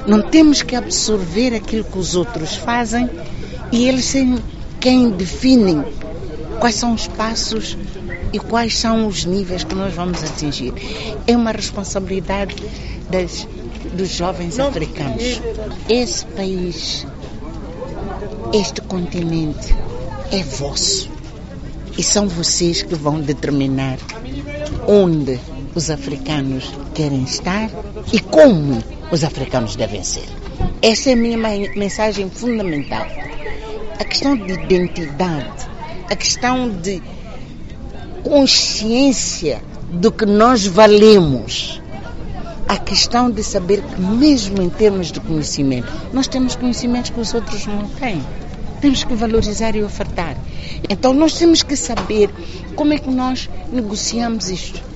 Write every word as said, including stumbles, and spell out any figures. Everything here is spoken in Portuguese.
Não temos que absorver aquilo que os outros fazem e eles são quem definem quais são os passos e quais são os níveis que nós vamos atingir. É uma responsabilidade das, dos jovens africanos. Esse país, este continente é vosso e são vocês que vão determinar onde os africanos querem estar e como os africanos devem ser. Essa é a minha mensagem fundamental. A questão de identidade, a questão de consciência do que nós valemos, a questão de saber que mesmo em termos de conhecimento, nós temos conhecimentos que os outros não têm. Temos que valorizar e ofertar. Então nós temos que saber como é que nós negociamos isto.